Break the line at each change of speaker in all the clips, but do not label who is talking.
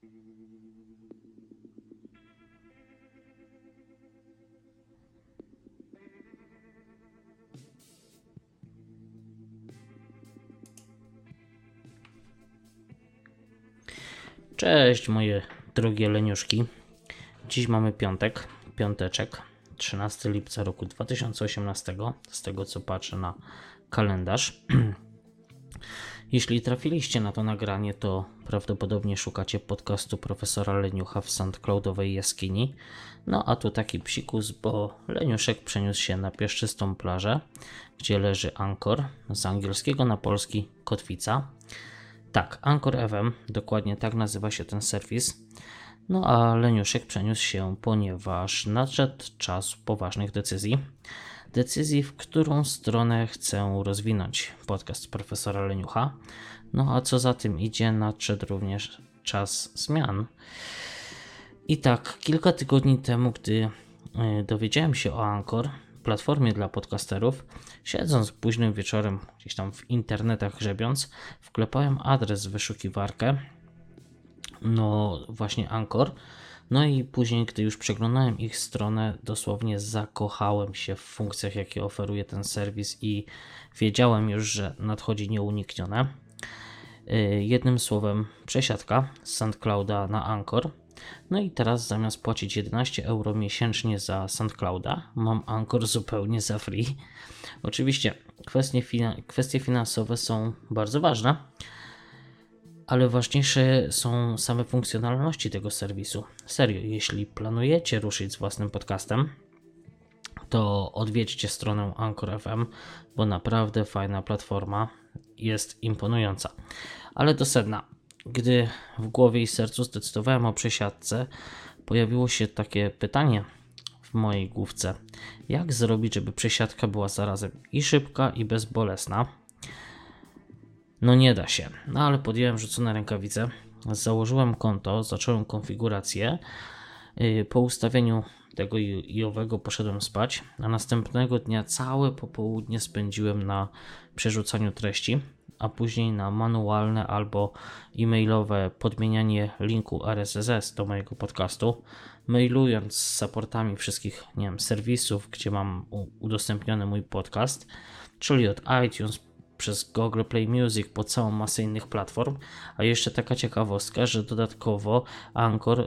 Cześć moje drogie leniuszki. Dziś mamy piąteczek, 13 lipca roku 2018, z tego co patrzę na kalendarz. Jeśli trafiliście na to nagranie, to prawdopodobnie szukacie podcastu profesora Leniucha w SoundCloudowej jaskini. No a tu taki psikus, bo Leniuszek przeniósł się na piaszczystą plażę, gdzie leży Anchor, z angielskiego na polski kotwica. Tak, Anchor FM, dokładnie tak nazywa się ten serwis. No a Leniuszek przeniósł się, ponieważ nadszedł czas poważnych decyzji. Decyzji, w którą stronę chcę rozwinąć podcast profesora Leniucha. No a co za tym idzie, nadszedł również czas zmian. I tak, kilka tygodni temu, gdy dowiedziałem się o Anchor, platformie dla podcasterów, siedząc późnym wieczorem gdzieś tam w internetach grzebiąc, wklepałem adres w wyszukiwarkę, no właśnie Anchor, no i później, gdy już przeglądałem ich stronę, dosłownie zakochałem się w funkcjach, jakie oferuje ten serwis i wiedziałem już, że nadchodzi nieuniknione. Jednym słowem, przesiadka z SoundClouda na Anchor. No i teraz zamiast płacić 11 euro miesięcznie za SoundClouda, mam Anchor zupełnie za free. Oczywiście kwestie finansowe są bardzo ważne, ale ważniejsze są same funkcjonalności tego serwisu. Serio, jeśli planujecie ruszyć z własnym podcastem, to odwiedźcie stronę Anchor FM, bo naprawdę fajna platforma, jest imponująca. Ale do sedna. Gdy w głowie i sercu zdecydowałem o przesiadce, pojawiło się takie pytanie w mojej główce. Jak zrobić, żeby przesiadka była zarazem i szybka, i bezbolesna? No nie da się. No ale podjąłem rzucone rękawice, założyłem konto, zacząłem konfigurację. Po ustawieniu tego i-owego poszedłem spać, a następnego dnia całe popołudnie spędziłem na przerzucaniu treści, a później na manualne albo e-mailowe podmienianie linku RSS do mojego podcastu, mailując z supportami wszystkich, nie wiem, serwisów, gdzie mam udostępniony mój podcast, czyli od iTunes przez Google Play Music po całą masę innych platform. A jeszcze taka ciekawostka, że dodatkowo Anchor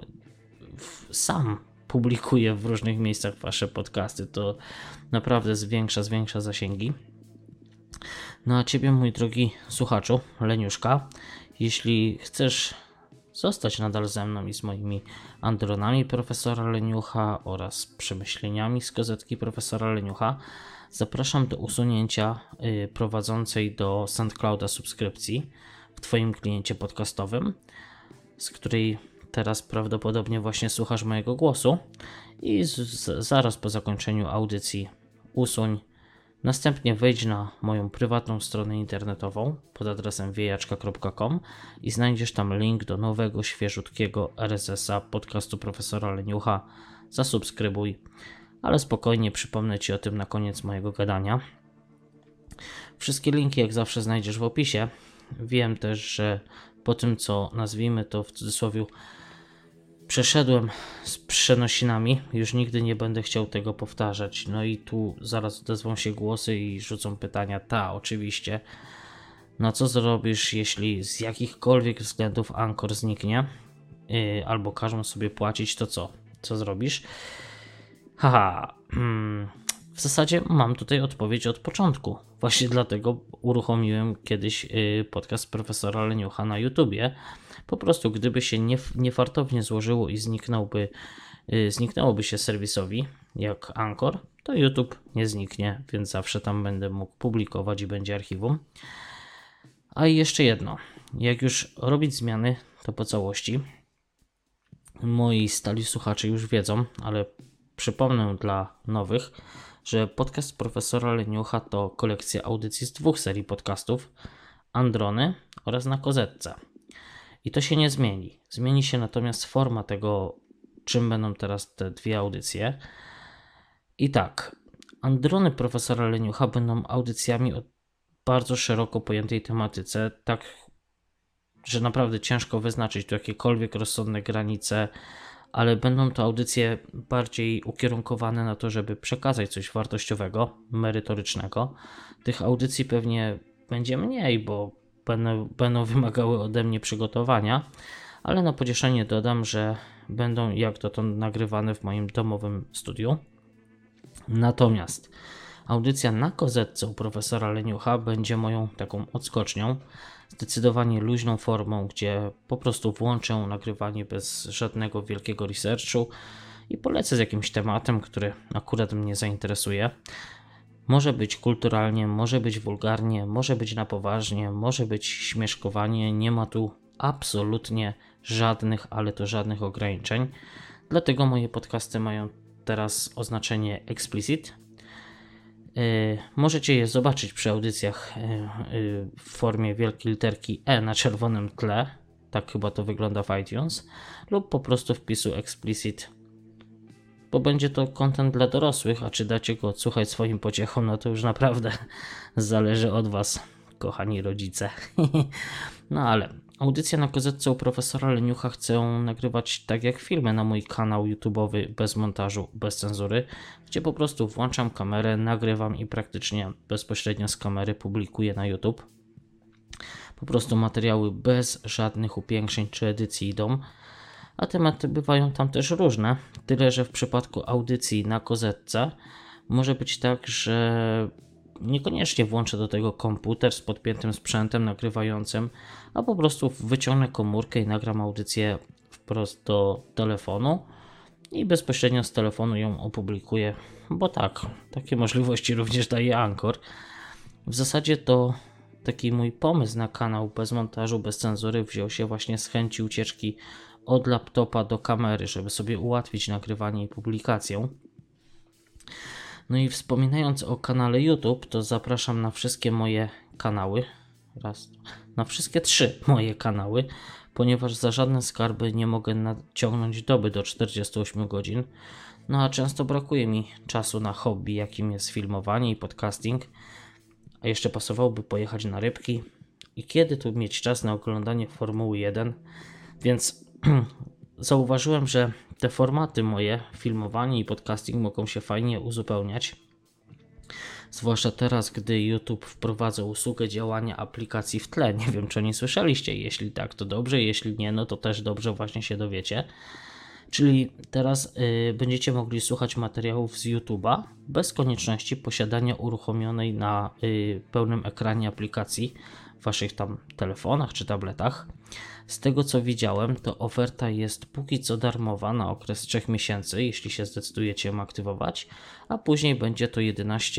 sam publikuje w różnych miejscach wasze podcasty. To naprawdę zwiększa zasięgi. No a ciebie, mój drogi słuchaczu, leniuszka, jeśli chcesz zostać nadal ze mną i z moimi andronami profesora Leniucha oraz przemyśleniami z gazetki profesora Leniucha, zapraszam do usunięcia prowadzącej do SoundClouda subskrypcji w twoim kliencie podcastowym, z której teraz prawdopodobnie właśnie słuchasz mojego głosu, i zaraz po zakończeniu audycji usuń. Następnie wejdź na moją prywatną stronę internetową pod adresem wiejaczka.com i znajdziesz tam link do nowego, świeżutkiego RSS-a podcastu profesora Leniucha. Zasubskrybuj, ale spokojnie, przypomnę ci o tym na koniec mojego gadania. Wszystkie linki jak zawsze znajdziesz w opisie. Wiem też, że po tym, co nazwijmy to w cudzysłowie przeszedłem z przenosinami, już nigdy nie będę chciał tego powtarzać. No i tu zaraz odezwą się głosy i rzucą pytania. Oczywiście. No co zrobisz, jeśli z jakichkolwiek względów Anchor zniknie? Albo każą sobie płacić, to co? Co zrobisz? W zasadzie mam tutaj odpowiedź od początku. Właśnie dlatego uruchomiłem kiedyś podcast profesora Leniucha na YouTubie. Po prostu gdyby się niefartownie złożyło i zniknęłoby się serwisowi jak Anchor, to YouTube nie zniknie, więc zawsze tam będę mógł publikować i będzie archiwum. A i jeszcze jedno. Jak już robić zmiany, to po całości. Moi stali słuchacze już wiedzą, ale przypomnę dla nowych, że podcast profesora Leniucha to kolekcja audycji z 2 serii podcastów, Androny oraz na kozetce. I to się nie zmieni. Zmieni się natomiast forma tego, czym będą teraz te 2 audycje. I tak, Androny profesora Leniucha będą audycjami o bardzo szeroko pojętej tematyce, tak że naprawdę ciężko wyznaczyć tu jakiekolwiek rozsądne granice, ale będą to audycje bardziej ukierunkowane na to, żeby przekazać coś wartościowego, merytorycznego. Tych audycji pewnie będzie mniej, bo będą wymagały ode mnie przygotowania, ale na pocieszenie dodam, że będą jak dotąd nagrywane w moim domowym studiu. Natomiast audycja na kozetce u profesora Leniucha będzie moją taką odskocznią, zdecydowanie luźną formą, gdzie po prostu włączę nagrywanie bez żadnego wielkiego researchu i polecę z jakimś tematem, który akurat mnie zainteresuje. Może być kulturalnie, może być wulgarnie, może być na poważnie, może być śmieszkowanie, nie ma tu absolutnie żadnych, ale to żadnych ograniczeń. Dlatego moje podcasty mają teraz oznaczenie explicit. Możecie je zobaczyć przy audycjach w formie wielkiej literki E na czerwonym tle, tak chyba to wygląda w iTunes, lub po prostu wpisu explicit, bo będzie to content dla dorosłych, a czy dacie go odsłuchać swoim pociechom, no to już naprawdę zależy od Was, kochani rodzice. No ale audycja na kozetce u profesora Leniucha chcę nagrywać tak jak filmy na mój kanał YouTube'owy, bez montażu, bez cenzury, gdzie po prostu włączam kamerę, nagrywam i praktycznie bezpośrednio z kamery publikuję na YouTube. Po prostu materiały bez żadnych upiększeń czy edycji idą, a tematy bywają tam też różne, tyle że w przypadku audycji na kozetce może być tak, że niekoniecznie włączę do tego komputer z podpiętym sprzętem nagrywającym, a po prostu wyciągnę komórkę i nagram audycję wprost do telefonu i bezpośrednio z telefonu ją opublikuję, bo tak, takie możliwości również daje Anchor. W zasadzie to taki mój pomysł na kanał bez montażu, bez cenzury wziął się właśnie z chęci ucieczki od laptopa do kamery, żeby sobie ułatwić nagrywanie i publikację. No i wspominając o kanale YouTube, to zapraszam na wszystkie moje kanały, na wszystkie 3 moje kanały, ponieważ za żadne skarby nie mogę naciągnąć doby do 48 godzin, no a często brakuje mi czasu na hobby, jakim jest filmowanie i podcasting, a jeszcze pasowałoby pojechać na rybki i kiedy tu mieć czas na oglądanie Formuły 1, więc zauważyłem, że te formaty moje, filmowanie i podcasting, mogą się fajnie uzupełniać. Zwłaszcza teraz, gdy YouTube wprowadza usługę działania aplikacji w tle. Nie wiem, czy nie słyszeliście. Jeśli tak, to dobrze. Jeśli nie, no to też dobrze, właśnie się dowiecie. Czyli teraz będziecie mogli słuchać materiałów z YouTube'a bez konieczności posiadania uruchomionej na pełnym ekranie aplikacji w waszych tam telefonach czy tabletach. Z tego co widziałem, to oferta jest póki co darmowa na okres 3 miesięcy, jeśli się zdecydujecie ją aktywować, a później będzie to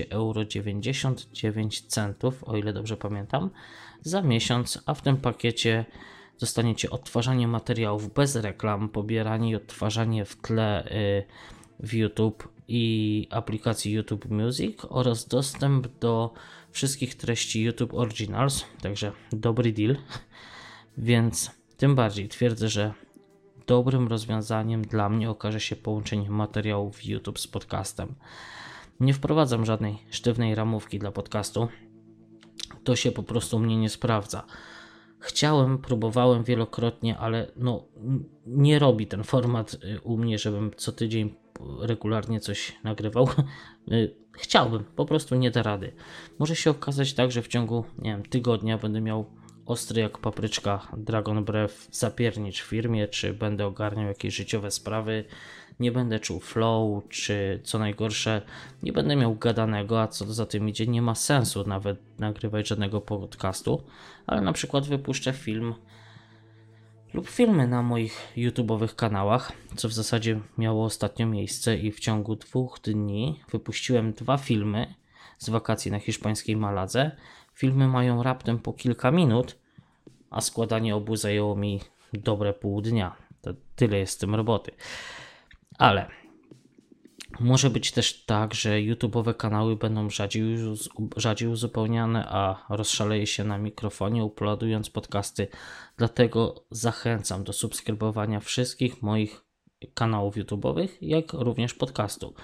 11,99 €, o ile dobrze pamiętam, za miesiąc, a w tym pakiecie dostaniecie odtwarzanie materiałów bez reklam, pobieranie i odtwarzanie w tle w YouTube i aplikacji YouTube Music oraz dostęp do wszystkich treści YouTube Originals, także dobry deal, więc tym bardziej twierdzę, że dobrym rozwiązaniem dla mnie okaże się połączenie materiałów YouTube z podcastem. Nie wprowadzam żadnej sztywnej ramówki dla podcastu, to się po prostu mnie nie sprawdza. Próbowałem wielokrotnie, ale nie robi ten format u mnie, żebym co tydzień regularnie coś nagrywał. Chciałbym, po prostu nie da rady. Może się okazać tak, że w ciągu, tygodnia będę miał ostry jak papryczka Dragon Breath zapiernicz w firmie, czy będę ogarniał jakieś życiowe sprawy, nie będę czuł flow, czy co najgorsze, nie będę miał gadanego, a co za tym idzie, nie ma sensu nawet nagrywać żadnego podcastu, ale na przykład wypuszczę film lub filmy na moich YouTube'owych kanałach, co w zasadzie miało ostatnio miejsce i w ciągu 2 dni wypuściłem 2 filmy z wakacji na hiszpańskiej Maladze. Filmy mają raptem po kilka minut, a składanie obu zajęło mi dobre pół dnia. To tyle jest z tym roboty. Ale może być też tak, że YouTube'owe kanały będą rzadziej uzupełniane, a rozszaleję się na mikrofonie uploadując podcasty. Dlatego zachęcam do subskrybowania wszystkich moich kanałów YouTube'owych, jak również podcastu.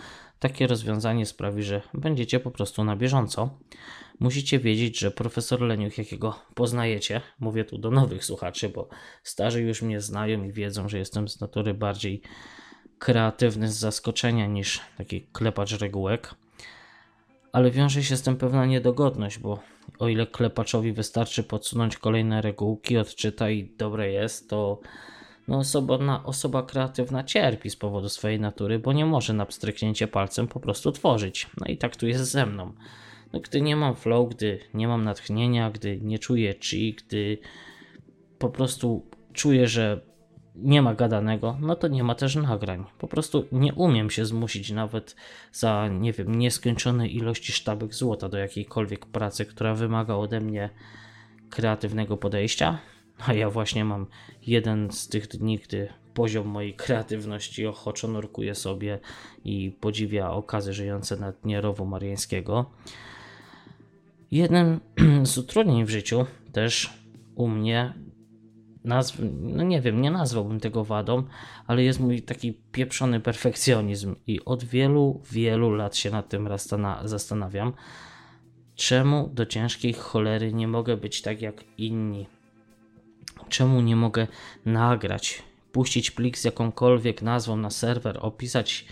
Takie rozwiązanie sprawi, że będziecie po prostu na bieżąco. Musicie wiedzieć, że profesor Leniuch, jakiego poznajecie, mówię tu do nowych słuchaczy, bo starzy już mnie znają i wiedzą, że jestem z natury bardziej kreatywny z zaskoczenia niż taki klepacz regułek, ale wiąże się z tym pewna niedogodność, bo o ile klepaczowi wystarczy podsunąć kolejne regułki, odczyta i dobre jest, to osoba kreatywna cierpi z powodu swojej natury, bo nie może na pstryknięcie palcem po prostu tworzyć. No i tak tu jest ze mną. Gdy nie mam flow, gdy nie mam natchnienia, gdy nie czuję chi, gdy po prostu czuję, że nie ma gadanego, no to nie ma też nagrań. Po prostu nie umiem się zmusić nawet za, nieskończone ilości sztabek złota do jakiejkolwiek pracy, która wymaga ode mnie kreatywnego podejścia. A ja właśnie mam jeden z tych dni, gdy poziom mojej kreatywności ochoczo nurkuje sobie i podziwia okazy żyjące na dnie rowu mariańskiego. Jednym z utrudnień w życiu też u mnie, nie nazwałbym tego wadą, ale jest mój taki pieprzony perfekcjonizm i od wielu, wielu lat się nad tym zastanawiam, czemu do ciężkiej cholery nie mogę być tak jak inni. Czemu nie mogę nagrać, puścić plik z jakąkolwiek nazwą na serwer, opisać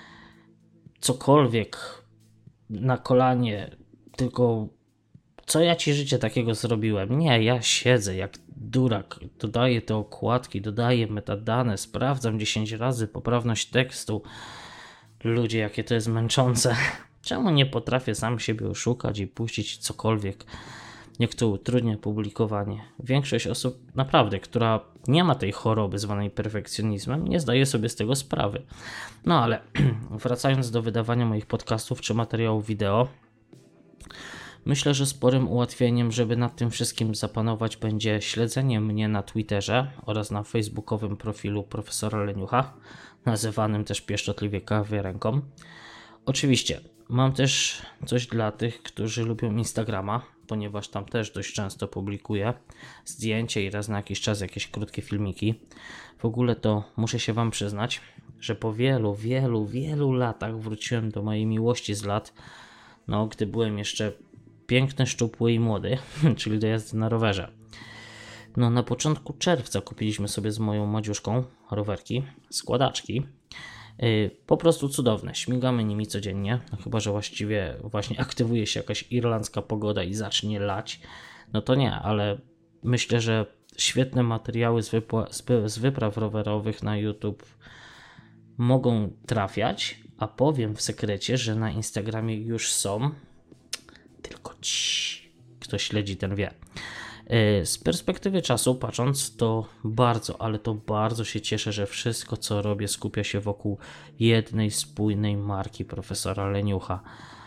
cokolwiek na kolanie, tylko co ja ci życie takiego zrobiłem? Nie, ja siedzę jak durak, dodaję te okładki, dodaję metadane, sprawdzam 10 razy poprawność tekstu. Ludzie, jakie to jest męczące. Czemu nie potrafię sam siebie oszukać i puścić cokolwiek? Jak to utrudnia publikowanie. Większość osób naprawdę, która nie ma tej choroby zwanej perfekcjonizmem, nie zdaje sobie z tego sprawy. No ale wracając do wydawania moich podcastów czy materiałów wideo, myślę, że sporym ułatwieniem, żeby nad tym wszystkim zapanować, będzie śledzenie mnie na Twitterze oraz na facebookowym profilu profesora Leniucha, nazywanym też pieszczotliwie kawiarenką. Oczywiście mam też coś dla tych, którzy lubią Instagrama, ponieważ tam też dość często publikuję zdjęcia i raz na jakiś czas jakieś krótkie filmiki. W ogóle to muszę się wam przyznać, że po wielu, wielu, wielu latach wróciłem do mojej miłości z lat, gdy byłem jeszcze piękny, szczupły i młody, czyli do jazdy na rowerze. Na początku czerwca kupiliśmy sobie z moją Madziuszką rowerki, składaczki. Po prostu cudowne, śmigamy nimi codziennie, chyba że właściwie właśnie aktywuje się jakaś irlandzka pogoda i zacznie lać, to nie, ale myślę, że świetne materiały z wypraw rowerowych na YouTube mogą trafiać, a powiem w sekrecie, że na Instagramie już są, tylko kto śledzi, ten wie. Z perspektywy czasu patrząc, to bardzo się cieszę, że wszystko co robię skupia się wokół jednej spójnej marki profesora Leniucha.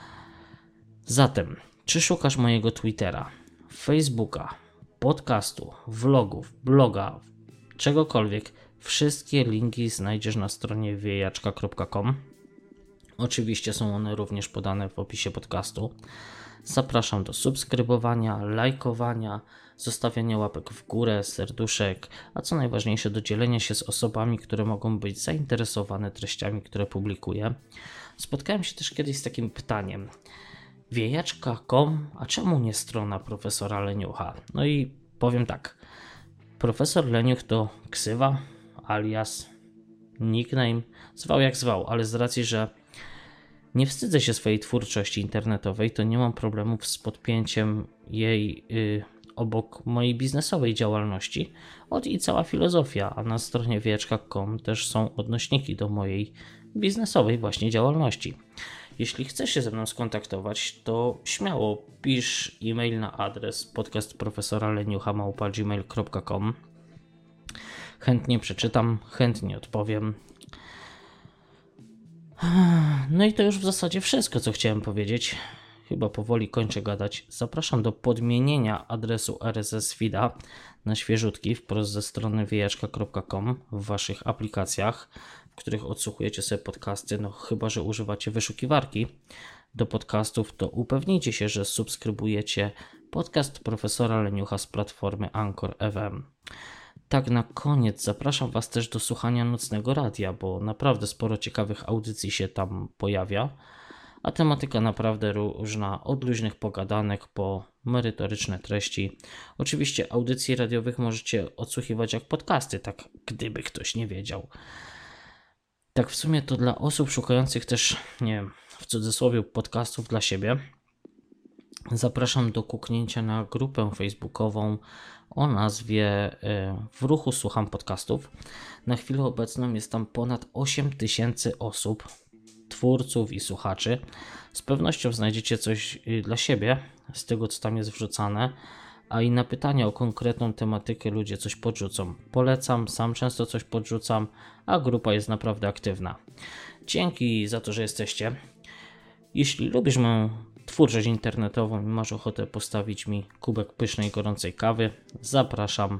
Zatem, czy szukasz mojego Twittera, Facebooka, podcastu, vlogów, bloga, czegokolwiek, wszystkie linki znajdziesz na stronie wiejaczka.com. Oczywiście są one również podane w opisie podcastu. Zapraszam do subskrybowania, lajkowania, zostawiania łapek w górę, serduszek, a co najważniejsze do dzielenia się z osobami, które mogą być zainteresowane treściami, które publikuję. Spotkałem się też kiedyś z takim pytaniem: wiejaczka.com, a czemu nie strona profesora Leniucha? I powiem tak, profesor Leniuch to ksywa, alias, nickname, zwał jak zwał, ale z racji, że nie wstydzę się swojej twórczości internetowej, to nie mam problemów z podpięciem jej obok mojej biznesowej działalności. I cała filozofia, a na stronie wiejaczka.com też są odnośniki do mojej biznesowej właśnie działalności. Jeśli chcesz się ze mną skontaktować, to śmiało pisz e-mail na adres podcastprofesoraleniucha@gmail.com. Chętnie przeczytam, chętnie odpowiem. I to już w zasadzie wszystko, co chciałem powiedzieć. Chyba powoli kończę gadać. Zapraszam do podmienienia adresu RSS feeda na świeżutki wprost ze strony wiejaczka.com w waszych aplikacjach, w których odsłuchujecie sobie podcasty. Chyba że używacie wyszukiwarki do podcastów, to upewnijcie się, że subskrybujecie podcast profesora Leniucha z platformy Anchor FM. Tak na koniec zapraszam Was też do słuchania Nocnego Radia, bo naprawdę sporo ciekawych audycji się tam pojawia, a tematyka naprawdę różna, od luźnych pogadanek po merytoryczne treści. Oczywiście audycji radiowych możecie odsłuchiwać jak podcasty, tak gdyby ktoś nie wiedział. Tak w sumie to dla osób szukających też, nie wiem, w cudzysłowie podcastów dla siebie, zapraszam do kuknięcia na grupę facebookową o nazwie W ruchu słucham podcastów. Na chwilę obecną jest tam ponad 8000 osób, twórców i słuchaczy. Z pewnością znajdziecie coś dla siebie z tego, co tam jest wrzucane, a i na pytania o konkretną tematykę ludzie coś podrzucą. Polecam, sam często coś podrzucam, a grupa jest naprawdę aktywna. Dzięki za to, że jesteście. Jeśli lubisz moją twórczość internetową i masz ochotę postawić mi kubek pysznej, gorącej kawy, zapraszam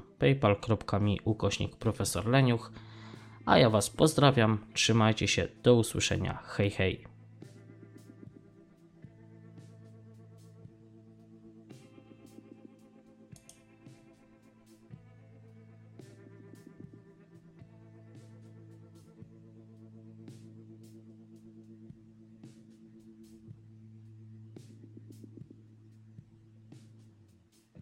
paypal.me/profesor Leniuch. A ja Was pozdrawiam, trzymajcie się, do usłyszenia, hej hej.